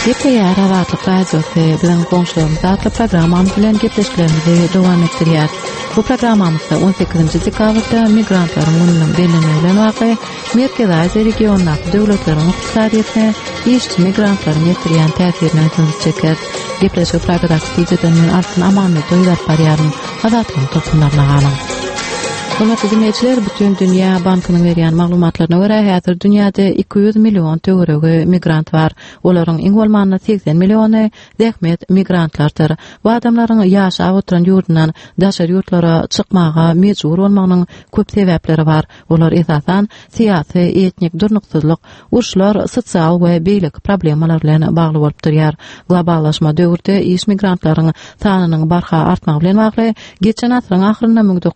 Yepeyer Aratlık Radyosu bilen konuşularımız adlı programamız bilen gepleşkilerimizi devam ettiriyor. Bu programamızda 18. dekabrda migrantların gününün belirlenmeli vakı, Merkez Asya regionundaki devletlerin iktisadiyetine, işçi migrantların getiriyen təsirini ötümüz çeker. Gepleşik programdaki dijitalinin altın amanlığı doyular pariyarın adatının toplumlarına alın. Hürmetli dinleyiciler, bütün Dünya Bankının veriyen maglumatlarına göre hazır dünyada 200 milyon töwerege migrant var. Olaryň iň bolmanda 80 miljony zähmet migrantlardyr. Bu adamlaryň ýaşap oturan ýurdundan daşar ýurtlara çykmaga mejbur bolmagynyň köp sebäpleri var. Olar esasan siýasy, etnik durnuksyzlyk, urşlar, sosial we beýlik problemalar bilen bagly bolup durýar. Globallaşma döwürde iş migrantlaryň sanynyň barha artmagy bilen bagly geçen asyryň ahyrynda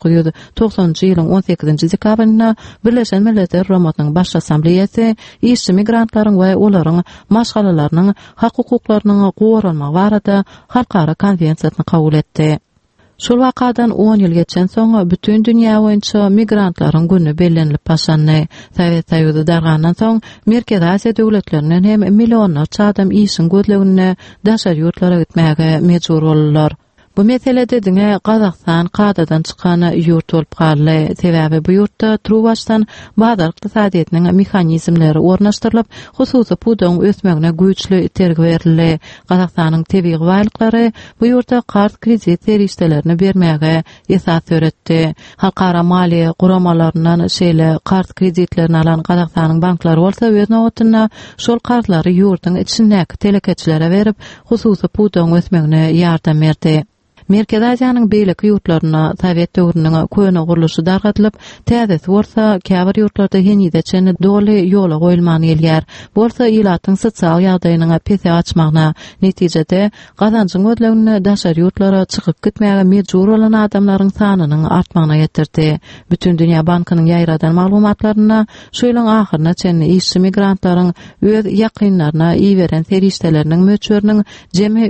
1990 ýylyň 18-nji dekabrynda Birleşen Milletler Romatynyň baş assambleýasy işçi migrantlaryň we olaryň maşgalalarynyň hak-hukuklarynyň gorunmagy barada halkara konwensiýasyny kabul etdi. Şol wakadan 10 ýyl geçen soň bütün dünýä boýunça migrantlaryň güni bellenilip başlandy. Sowet Soýuzy dargandan soň Merkez Asya döwletlerinden hem milyonlarça adam işin gözlegine daşar ýurtlara gitmäge mejbur bolýar. Bu meselede diňe Gazakystan kadadan çykan ýurt bolup galy. Sebäbi bu ýurtda truwaçdan bazar ykdysadyetiniň mexanizmleri ornaşdyrylyp, hususy pudyň ösmegine güýçli tergi berildi. Gazakystynyň tebii baýlyklary bu ýurtda kart kredit serişdelerini bermäge esas öretdi. Halkara maliýe guramalaryndan şeýle kart kreditlerini alan Gazakystynyň banklary bolsa öz nowatyna şol kartlary ýurtyň içindäki telekeçilere berip, hususy pudyň ösmegine ýardam berdi. Merkez Asyanyň beýlik ýurtlaryna Sowet döwrüniň köne guruluşy dargatylyp, täzesi bolsa käbir ýurtlarda henide çenli doly ýola goýulmagy gelýär. Bolsa ýylatyň sosial ýagdaýynyň pese açmagyna, netijede gazançyň ödlegine daşar ýurtlara çykyp gitmäge mejbur bolan adamlaryň sanynyň artmagyna ýetirdi. Bütün Dünya Bankynyň ýaýradan maglumatlaryna şu ýylyň ahyryna çenli işçi migrantlaryň öz ýakynlaryna iýberen serişdeleriniň möçberiniň jemi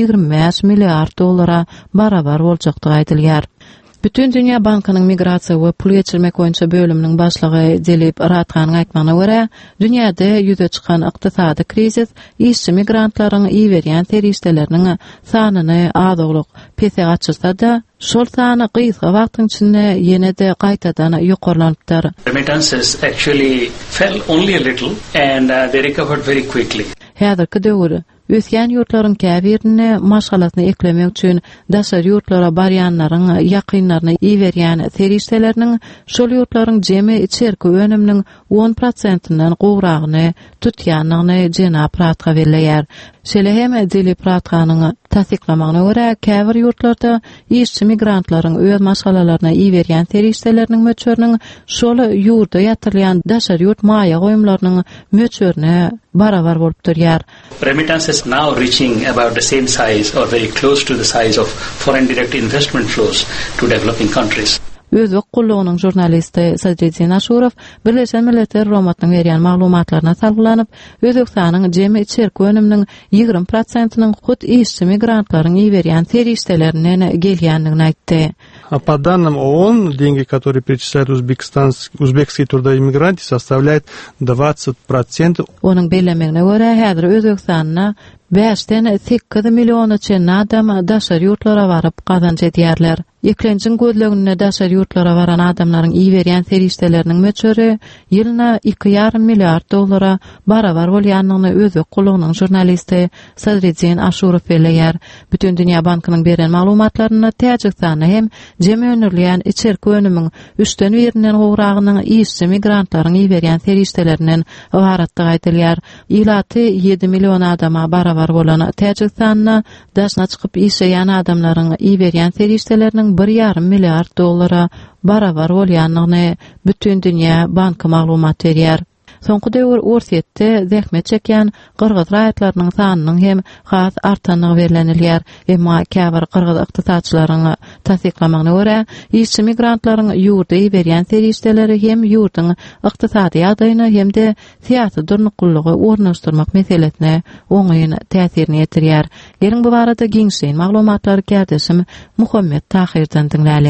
325 milliard dollara barabar boljakdygy aýdylýar. Bütün Dünya Bankynyň migrasiýa we pul geçirmek boýunça bölüminiň başlygy Dilip Rathanyň aýtmagyna görä, dünýäde ýüze çykan ykdysady krizis işçi migrantlaryň iýberýän serişdeleriniň sanyny azoglyk pese açyrsa-da, şol sany gysga wagtyň içinde ýene-de gaýtadan ýokarlanypdyr. Remittances actually fell only a little and they recovered very quickly. Häzirki döwür ösgen ýurtlaryň käbirini maşgalasyna eklemek üçin daşar ýurtlara barýanlaryň ýakynlaryna iýberýän serişdeleriniň şol ýurtlaryň jemi içerki önüminiň 10%-ndan gowragyny tutýanlygyny Jenap Rathga berilýär. Şeýle hem Dilip Rathanyň tasdiklamagyna görä, käbir ýurtlarda işçi migrantlaryň öz maşgalalaryna iýberýän serişdeleriniň möçberiniň şol ýurda ýatyrylýan daşar ýurt maýa goýumlarynyň möçberine barabar bolup durýar. Remittances now reaching about the same size or very close to the size of foreign direct investment flows to developing countries. Özbek gullugynyň jurnalisti Sadreddin Ashurov Birleşen Milletler Romatynyň berýän maglumatlaryna salgylanyp, Özbekistanyň jemi içerki önüminiň 20%-nyň hut işçi migrantlaryň iýberýän serişdelerinden gelýändigini aýtdy. По данным ООН, деньги, которые перечисляют узбекские трудоиммигранты, составляют 20%. Onun bellemegine göre häzir Özbekistanyna 5-den 8 milyona çen adam daşar ýurtlara baryp gazanç edýärler. Eklençin gözlegine daşar ýurtlara baran adamlaryň iýberýän serişdeleriniň möçberi ýylyna 2,5 milliard dollara barabar bolýanlygyny Özbek gullugynyň jurnalisti Sadreddin Ashurov belläýär. Bütün Dünya Bankynyň beren maglumatlaryna Täjikistany hem jemi önürleýän içerki önümiň 3-den 1-inden gowragynyň işçi migrantlaryň iýberýän serişdelerinden ibaratdygy aýdylýar. Ýylaty 7 milyon adama barabar bolan Täjikistanyna daşna çykyp işleýän adamlaryň iýberýän serişdeleriniň 1,5 milliard dollara barabar bolýanlygyny Bütün Dünya Banky maglumat berýär. Soňky döwür orsetde zähmet çekýän Qırgyz raýatlarynyň sanynyň hem has artanyny berilýär. Emma käbir Qırgyz ykdysadçylaryň tasdiklamagyna görä, işçi migrantlaryň ýurda iýberýän serişdeleri hem ýurtyň ykdysady ýagdaýyna hem de siýasy durnuklygy ornaşdyrmak meselesine oňaýyn täsirini ýetirýär. Gelin bu barada giňşeýin maglumatlary kärdeşim Muhammed Tahirden dinläliň.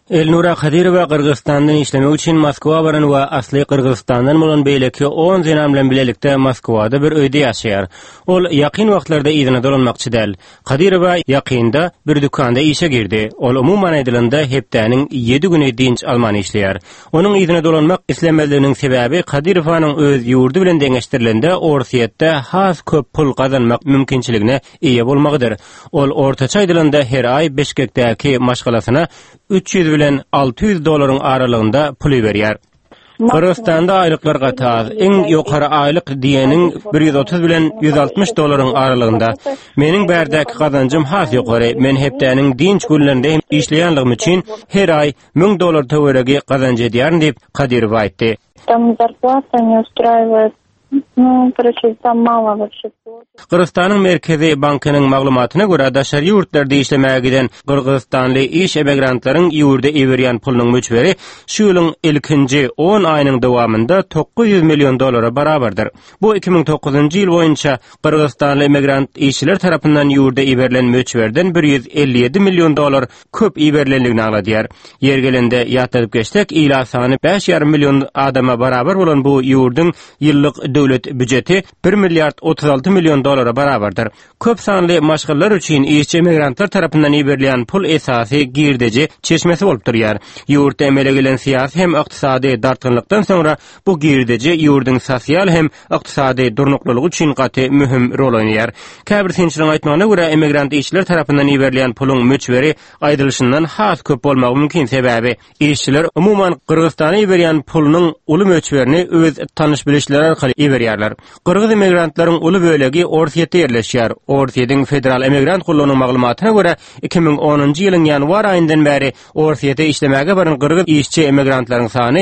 Elnura Kadirova Kırgızstan'dan işlemek için Moskva baran we asly Kırgızstan'dan bolan beýleki 10 zenam bilen bilelikde Moskwada bir öýde ýaşaýar. Ol ýakyn wagtlarda ýygyna dolanmakçy däl. Kadirova ýakynda bir dükanda işe girdi. Ol umumyň aýdylanda hepdäniň 7 güni dinç alman işleýär. Onuň ýygyna dolanmak islemezliginiň sebäbi Kadirowanyň öz ýurdu bilen deňeşdirilende orsiýetde has köp pul gazanmak mümkinçiligine eýe bolmagydyr. Ol ortaça aýdylanda her aý Beşikdäki maşgalasyna 300 bilen 600 dolaryň aralygynda pul berýär. Kırgızstanda aýlyklar gatar, iň ýokary aýlyk diýeniň 130 bilen 160 dolaryň aralygynda. Meniň bärdäki gazancym has ýokary. Men hepdäniň dinç günlerinde işleýänligim üçin her aý 1000 dolar töweregi gazanç edýärm diýip Kadirov aýtdy. Там зарплата не устраивает. Там мало вообще. Kırgızstanyň Merkezi Bankynyň maglumatyna görä daşary ýurtlarda işlemäge giden Kırgızstanly iş emigrantlaryň ýurda eberýän pulunyň möçberi şu ýylyň ilkinji 10 aýynyň dowamında 900 million dolara barabardyr. Bu 2009-njy ýyl boýunça Kırgızstanly emigrant işçiler tarapyndan ýurda eberilen möçberden 157 million dolar köp eberilendигini agladýar. Ýergelende ýatyryp geçsek, ýyla sany 5,5 million adama barabar bolan bu ýurdyň ýyllyk döwlet büdjeti 1 milliard 36 million dolara barabardyr. Köp sanly maşgullar üçin işçi emigrantlar tarapyndan eberilýän pul esasy girdeji çeşmesi bolup durýar. Ýurtda emele gelen siýasy hem ykdysady dartgynlykdan sonra bu girdeji ýurdyň sosial hem ykdysady durnuklygy üçin gaty mühim rol oýnaýar. Käbir sinçilerin aýtmagyna görä emigrant işçiler tarapyndan eberilýän puluň möçberi aýdylşyndan has köp bolmagy mümkin sebäbi işçiler umumyň Kırgızstana eberýän pulunyň uly möçberini öz tanış bilişleri arkaly eberýärler. Kırgız emigrantlaryň uly bölegi Orsiýetde ýerleşýär. Orsiýetiň federal emigrant gullugynyň maglumatyna görä 2010-njy ýylyň ýanwar aýyndan bäri Orsiýetde işlemäge baran kırgız işçi emigrantlaryň sany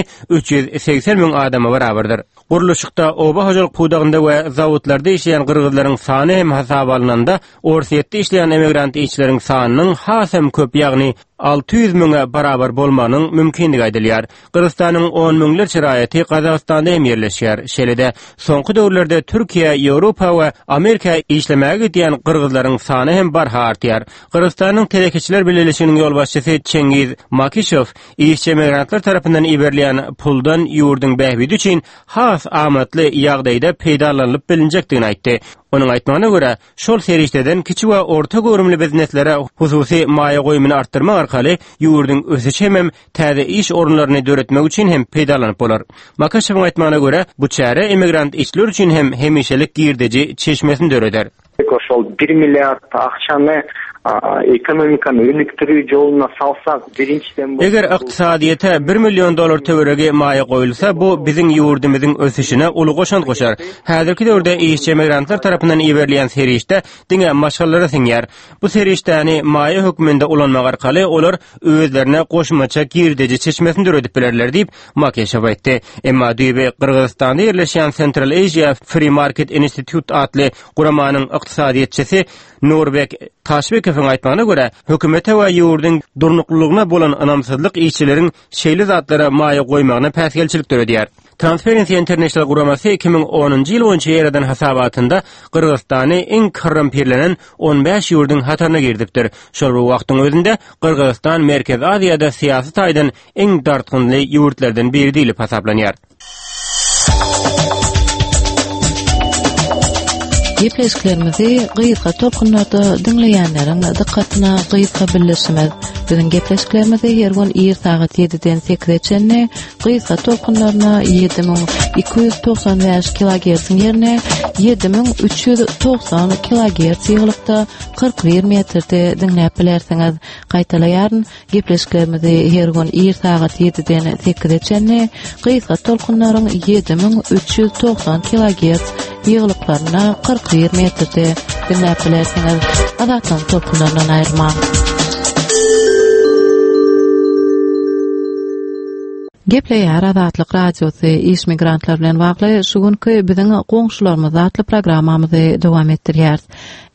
380 000 adama barabardyr. Guruluşykda oba hojalyk pudagyňda we zawodlarda işleýän kırgızlaryň sany hem hasaba alynanda Orsiýetde işleýän emigrant işçileriň sanynyň hasam köp, ýagny 600 000 barabar bolmanyň mümkinligi aýdylýar. Kırgızstanyň 10 000lerçe raýaty Kazakstanda hem ýerleşýär. Şeýle-de soňky döwürlerde Türkiýe, Ýewropa we Amerika işlemäge gidýän kırgızlaryň sany hem barha artýar. Kırgızstanyň Telekeçiler Birleşiginiň ýolbaşçysy Çengiz Makishow işçi emigrantlar tarapyndan eberilýän puldan ýurdyň bähbidi üçin has amatly ýagdaýda peýdalanylyp bilinjekdigini aýtdy. Onun aýtmagyna görä, şol serişdeden kiçi we orta görümli bizneslere hususy maýa goýumyny artdyrmak arkaly ýurdyň ösüçi hem täze iş orunlaryny döretmek üçin hem peýdalanyp bolar. Makashyň aýtmagyna görä, bu çäre emigrant işçiler üçin hem hemişelik girdeji çeşmesini döreder. Şol 1 milliard akçany ekonomikany önüktürүү joluna salsak birinçiden Eger ykdysadyýete 1 million dolar töweregi maýa goýulsa, bu biziň ýurdumyzyň ösüşine uly goşan goşar. Häzirki döwürde işçi emigrantlar tarapyndan eberilýän serişde diňe maşgallara siňýär. Bu serişdäni maýa hökmünde ulanmak arkaly olar özlerine goşmaça girdeji çeşmesini döredip bilerler diýip Makeshev aýtdy. Emma diýip Kırgızstanda ýerleşýän Central Asia Free Market Institute adly guramanyň ykdysadyýetçisi Nurbek Taşbekowyň aýtmagyna görä, hökümete we ýurdyň durnuklygyna bolan anamsyzlyk işçileriň şeýle zatlara maýa goýmagyna päsgelçilik döredýär. Transparency International guramasy 2010-njy ýyl boýunça ýaradan hasabatynda Kırgızstany iň korrumpirlenen 15 ýurdyň hatarına girdipdir. Şol wagtyň özünde Kırgızstan Merkez Aziýada syýasy taýdan iň dartgynly ýurtlardan biri diýilip hasaplanýar. Gepleşiklerimizi gyýyzga tolkunlarda dinleýänleriň dikkatyna gyýyzga bildirşimiz. Biziň gepleşiklerimizi her gün ýer saat 7-den 8-çenni gyýyzga tolkunlaryna 7295 kHz ýerine 7390 kHz ýyglykda 41 metrde dinläp bilersiňiz. Gaýtalaýaryn gepleşiklerimizi her gün ýer saat 7-den 8-çenni gyýyzga tolkunlaryň 7390 kHz ýyglyklaryna 41 metrde dinläp bilersiňiz. Azatlyň tolkunlaryndan aýrma. Gepleýär Azatlyk radiosy iş migrantlar bilen bagly şu günkü biziň goňşularymyz atly programmamyzy dowam etdirýär.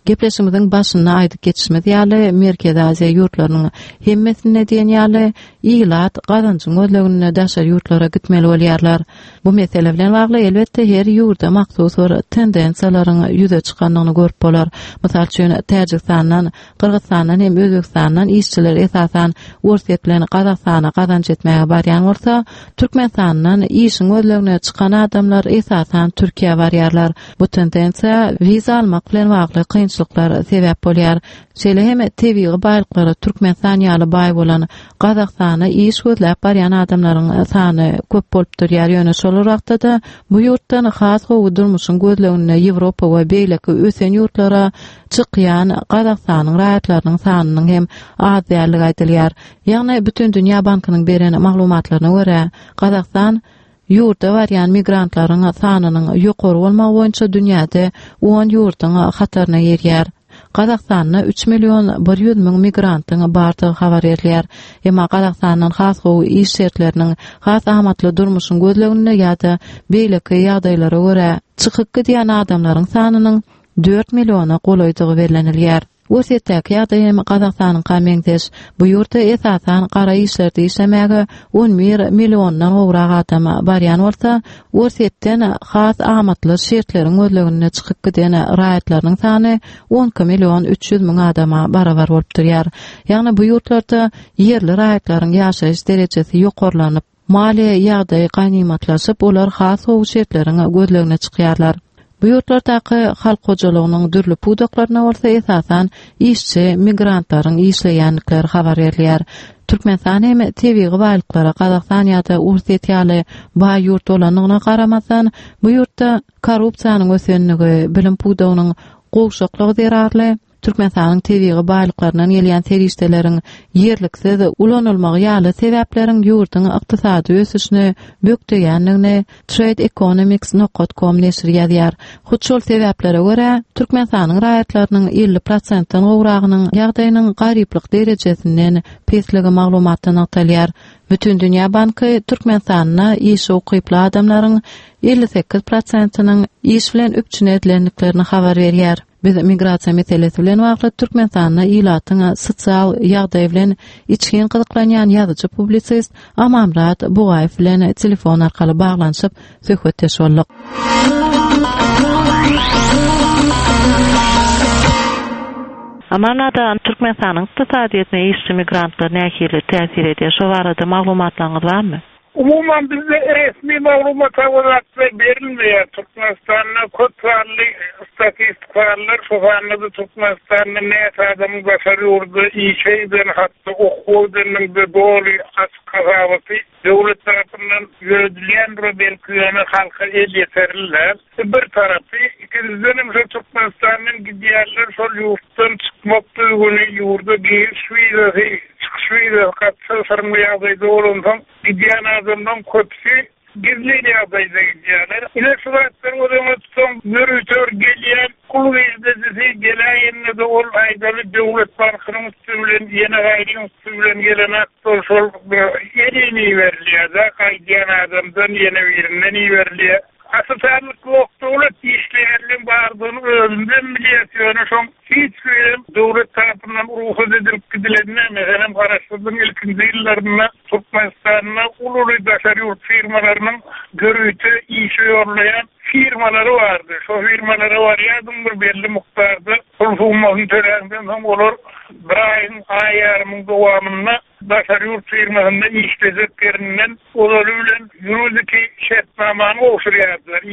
Gepleşimizin başyna aýdyp geçişmez ýaly Merkez Aziýa ýurtlarynyň hemmetine diýen ýaly ilat gazançyň gözlegine daşar ýurtlara gitmeli bolýarlar. Bu mesele bilen bagly elbetde her ýurda maksus bir tendensiýalaryň ýüze çykanlygyny görüp bolar. Mysal üçin Täjikistanyň, Kyrgyzstanyň hem Özbekistandan işçiler esasan Orset bilen Gazakstana gazanç etmäge barýan bolsa, Türkmenistanyň işiň gözlegine çykan adamlar esasan Türkiýe barýarlar. Bu tendensiýa wiza almak bilen bagly kynçylyklar sebäp bolýar. Şeýle hem tebii baýlyklary Türkmenistan ýaly baý bolan Gazakstana iş gözläp barýan adamlaryň sany köp bolup durýar. Ýöne şolarakda da bu ýurtdan has gowy durmuşyň gözlegine Ýewropa we beýleki ösen ýurtlara çykýan Gazakstanyň raýatlarynyň sanynyň hem az därligi aýdylýar. Ýagny bütün dünýä bankynyň beren maglumatlaryna görä Gazakstan ýurtda barýan migrantlaryň sanynyň ýokary bolmagy boýunça dünýäde 10 ýurtyň hataryna ýerýär. Gazakstanda 3 milyon 100 000 migrantyň bardygy habar berilýär. Emma Gazakstanyň has gowy iş şertleriniň has ahmatly durmuşyň gözlegine ýa-da beýleki ýagdaýlara görä çykyp gidýän adamlaryň sanynyň 4 milyona golaýdygy berilýär. Orsetdäki ýagdaýym Gazakstanyň kamengdeş. Bu ýurtda esasan gara işlerde işlemäge 11 milyondan gowrak adam barýan bolsa, Orsetden has ahmatly şertleriň gözlegine çykyp giden raýatlarynyň sany 12 milyon 300 000 adama barabar bolup durýar. Ýagny bu ýurtlarda yerli raýatlaryň ýaşaýyş derejesi ýokarlanyp, maliýe ýagdaýy ganymatlaşyp, olar has gowy şertleriň gözlegine çykýarlar. Bu ýurtlardaky halk hojalygynyň dürli pudaklaryna bolsa esasan işçi, migrantlaryň işleýänlikleri habar berilýär. Türkmenistan hem tebii baýlyklara Gazakstana ýa-da Orset ýaly baý ýurt bolanyna garamasan, bu ýurtda korrupsiýanyň ösenligi, bilim pudagynyň gowşaklygy derarly. Türkmenistanyň tebii baýlyklarynyň gelýän serişdeleriň yerliksiz ulanylmagy ýaly sebäplerin ýurtyň ykdysady ösüşini bökdeýänligini tradeeconomics.com neşri ýazýar. Hut şol sebäplere görä Türkmenistanyň raýatlarynyň 50%-den gowragynyň ýagdaýynyň garyplyk derejesinden pesligi maglumatdan atalýar. Bütün Dünya Banky Türkmenistanyna iş okyply adamlaryň 58%-nyň iş bilen öpçün edilenliklerini habar berýär. Biz migrasiýa meselesi bilen bagly Türkmenistanyna ilatyň sosial ýagdaý bilen içgin gyzyklanýan ýazyjy publisist Amamrat Bugaýew bilen telefon arkaly baglanyşyp söhbetdeş boldyk. Amamrat Türkmenistanyň ykdysadyetine işçi migrantlar nähili täsir edýär? Şo barada maglumatlaryňyz barmy? Umuman bizde resmi maglumat berilmeýär. Türkmenistan'da köpçüli statistikalar şoňa Türkmenistan'da näçe adam başary urdu işeýden hatda okuwdynyň da doli askawaty döwlet tarapyndan ýöredilýän belkiýany halka ýetirler. Bir tarapy ikinciden şu Türkmenistan'dan gidýärler şol ýurtdan çykmak duýguny ýurda geçýär. Çıkışıyla katsı sarmıyağdaydı olundan gidýän adamdan köpsi gizli ýagdaýda gidýärler. Ine şuratlar o zaman son nörütör gelýän kul ýezdesi gelýände de ol aýdaly döwlet bankynyň üstünden ýene gaýryň üstünden gelen aktor şol ýerine berilýär. Gaýdýän adamdan ýene birinden berilýär. Asıtarlık döwlet işleýärliň bardygyny özünden bilýär. Şoň hiç döwlet tarapyndan ruhsat edilip gidilenine meselem garaşdyrdyň ilkinji ýyllarynda Türkmenistanyň uly daşary ýurt firmalarynyň görüýte iş ýorlaýan firmalary bardy. Şo firmalary barýardyň bir belli mukdarda pul-pulmagyny töländen soň olar bir aýyň aýarmyň dowamynda daşary ýurt firmasynda işlejeklerininden olar bilen ýuridik şertnamany oşurýardylar.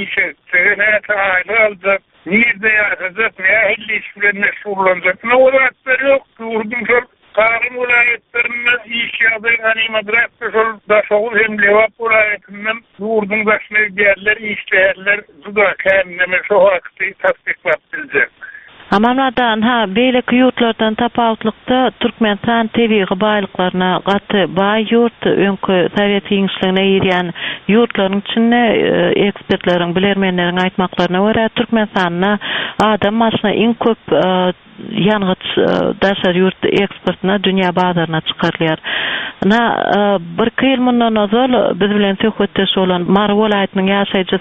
İşe aýly aljak nirde ýaşajak, nähili iş bilen meşgullanjak. Nowatlar ýok, ýurdun şol Karım vilayetlerinde iş ýagdaýy animadrapda şol daşoğul hem Lewap vilayetinden ýurdun başyna gelýär, işleýärler, juda kämmeme şo hakty tasdiklap biljek. Amamlardan beýleki ýurtlardan tapawutlykda Türkmenistan tebii baýlyklaryna gaty baý ýurt, öňkü Sowet ýyňşligine ýerýän ýurtlaryň içinde ekspertleriň, bilermenleriň aýtmaklaryna görä Türkmenistanyna adam maşyna iň köp ýangyç daşary ýurt eksportyna dünýä bazaryna çykarylýar. Bir ýyl mundan ozal biz bilen söhbetdeş bolan Mary welaýatynyň ýaşaýjysy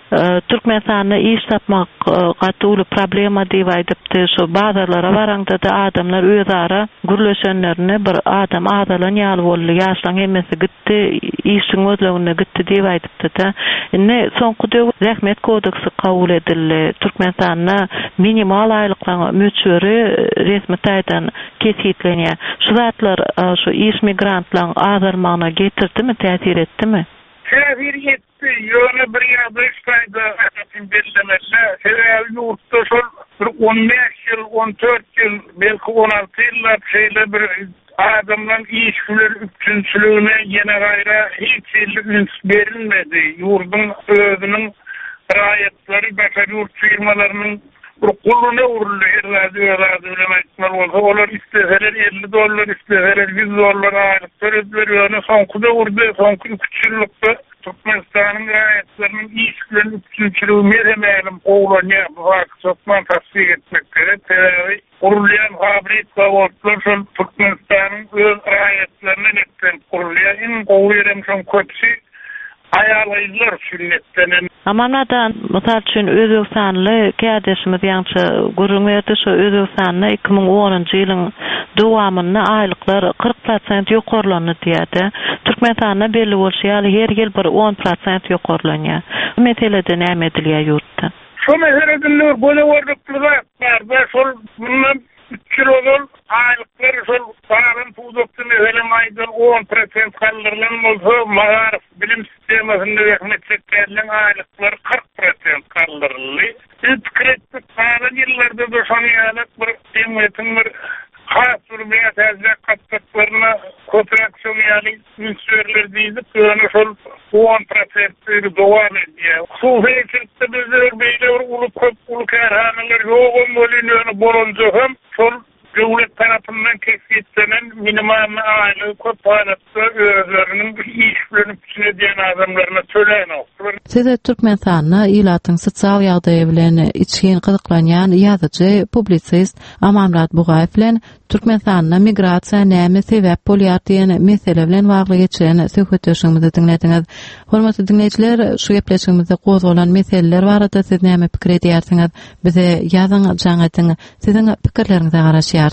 Türkmenistan'da iş tapmak gatyly problema diýip aýdypdy. Şu bazarlara baranda da adamlar özara gürleşenlerini bir adam adalan ýaly boldy, ýaşlaň hemmesi gitdi, işiň özlegine gitdi diýip aýdypdy da. Ne soňky Rehmet kodeksi kabul edildi. Türkmenistan'da minimal aýlyklar möçberi resmi taýdan kesitlenýär. Şu zatlar şu iş migrantlaryň azalmagyna getirdimi, täsir etdimi? Täsir etdi. Ýöne bir ýerde işläýdi, atatyn bellemeli. Sebäbi ýurtda şol 15 ýyl, 14 ýyl, belki 16 ýyllar şeýle bir adamdan işgüler üçüncülüğüne ýene gaýra hiç üns berilmedi. Ýurdun özüniň raýatlary, başga ýurt firmalarynyň bir guluna uruldy. Herläde bilemekler bolsa, olar isteseler $50, isteseler $100 aýlyk berip berýär. Soňky urdy, soňky 3 ýyllykda Türkmenistan'ın raýatlarynyň işgülen üçüncülüğü meremelim oğlanýa bu hak çokman tasdik etmek gerek. Kurulýan fabrika bolsa şol Türkmenistan'ın öz raýatlaryny netden kurulýan gowýarym şol köpsi aýalylar sünnetten. Amanadan mysal üçin Özbekistanly kädeşimiz ýança görüňärdi, şu Özbekistan'da 2010-njy ýylyň dowamyny aýlyklar 40% ýokarlany diýdi. Türkmenistan'da belli bolýar, her ýyl bir 10% ýokarlanýar. Bu meselede näme edilýär ýurtda? Şu meselede böyle wagtlar bar, şol bundan 3 ýyl ol aýlyklar şol paran pudokdy meselem aýdan 10% kaldyrılan bolsa, magarif bilim sistemasyny ýetmekçileriniň aýlyklar 40% kaldyryldy. Ütkretdik paran ýyllarda da şonýalyk bir emmetin bir has bir meselede katlaklaryna kontraksiyonýaly ünsürler diýip, ýöne şol 10% dowam edýär. Şu feýçilde bizler beýle bir uly kärhanalar ýogum bolýan bolunja hem şol döwlet tarapyndan kesgitlenen minimal aýlyk köpçülikde özleriniň iş bilen üçüne adamlaryna töleýän. Siz Türkmenistan'da ýylatyň sosial ýagdaýy bilen içgin gyzyklanýan ýazyjy, publisist Amamrat Bugaýew bilen Türkmenistan'da migrasiýa näme sebäp bolýar diýen mesele bilen bagly geçen söhbetlerimizi dinlediňiz. Hormatly dinleýijiler, şu gepleşigimizde gozgalan meseleler barada siz näme pikir edýärsiňiz? Bize ýazyň, jaňatyň, siziň pikirleriňize garaşýar.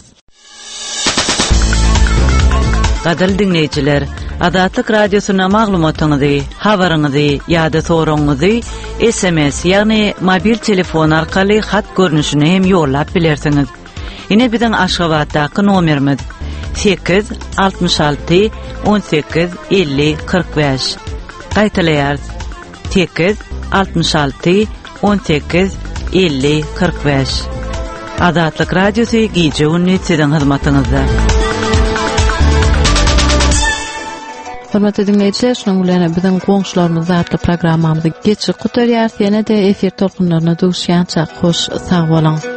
Gadal dinleyijiler, Adatlyk radiosyna maglumatyňyzy, habaryňyzy ýa-da soragyňyzy SMS ýagny mobil telefon arkaly hat görnüşine hem ýollap bilersiňiz. Ine biziň Aşgabatdaky nomerimiz 866 18 50 45. Gaýtalaýar 866 18 50 45. Adatlyk radiosy gije ünni siziň hyzmatyňyzda. Hormatly dinleýijiler, şonuň bilen biziň goňşularymyz zatly programmamyzy geçip gutarýar. Ýene-de efir tolkunlaryna duşýança hoş, sag bolan.